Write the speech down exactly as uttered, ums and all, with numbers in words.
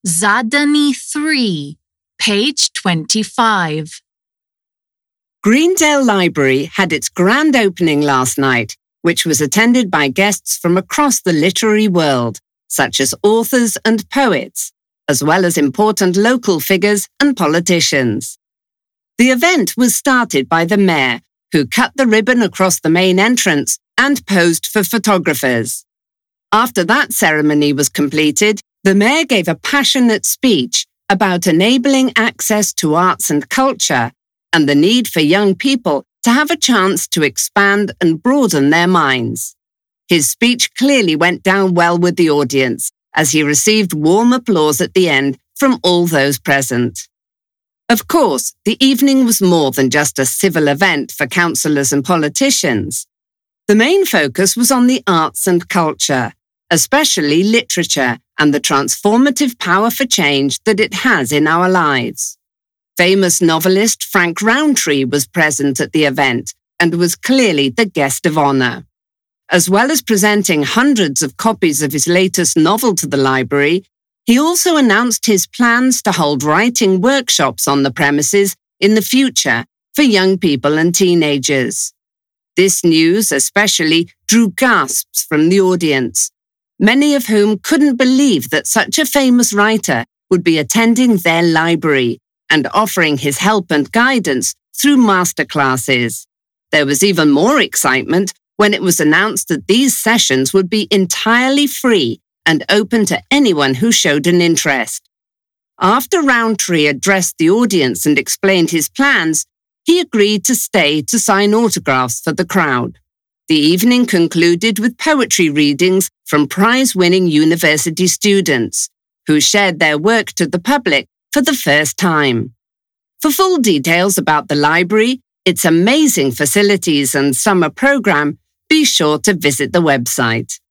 Zadani three, page twenty-five. Greendale Library had its grand opening last night, which was attended by guests from across the literary world, such as authors and poets, as well as important local figures and politicians. The event was started by the mayor, who cut the ribbon across the main entrance and posed for photographers. After that ceremony was completed, the mayor gave a passionate speech about enabling access to arts and culture and the need for young people to have a chance to expand and broaden their minds. His speech clearly went down well with the audience, as he received warm applause at the end from all those present. Of course, the evening was more than just a civil event for councillors and politicians. The main focus was on the arts and culture, especially literature and the transformative power for change that it has in our lives. Famous novelist Frank Rowntree was present at the event and was clearly the guest of honour. As well as presenting hundreds of copies of his latest novel to the library, he also announced his plans to hold writing workshops on the premises in the future for young people and teenagers. This news especially drew gasps from the audience, many of whom couldn't believe that such a famous writer would be attending their library and offering his help and guidance through masterclasses. There was even more excitement when it was announced that these sessions would be entirely free and open to anyone who showed an interest. After Rowntree addressed the audience and explained his plans, he agreed to stay to sign autographs for the crowd. The evening concluded with poetry readings from prize-winning university students, who shared their work to the public for the first time. For full details about the library, its amazing facilities and summer program, be sure to visit the website.